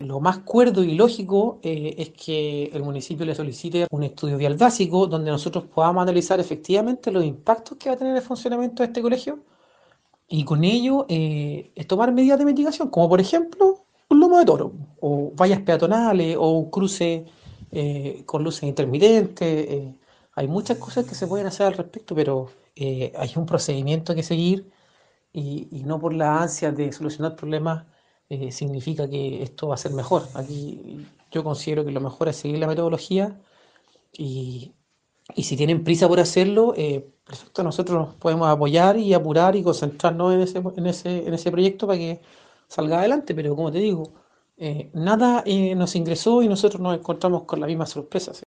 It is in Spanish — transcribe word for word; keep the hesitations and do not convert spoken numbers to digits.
lo más cuerdo y lógico eh, es que el municipio le solicite un estudio vial básico donde nosotros podamos analizar efectivamente los impactos que va a tener el funcionamiento de este colegio y con ello eh, es tomar medidas de mitigación, como por ejemplo un lomo de toro, o vallas peatonales, o un cruce eh, con luces intermitentes. Eh, hay muchas cosas que se pueden hacer al respecto, pero eh, hay un procedimiento que seguir y, y no por la ansia de solucionar problemas eh, significa que esto va a ser mejor. Aquí yo considero que lo mejor es seguir la metodología y, y si tienen prisa por hacerlo, eh, perfecto, nosotros nos podemos apoyar y apurar y concentrarnos en ese, en ese, en ese proyecto para que salga adelante, pero como te digo, eh, nada eh, nos ingresó y nosotros nos encontramos con la misma sorpresa.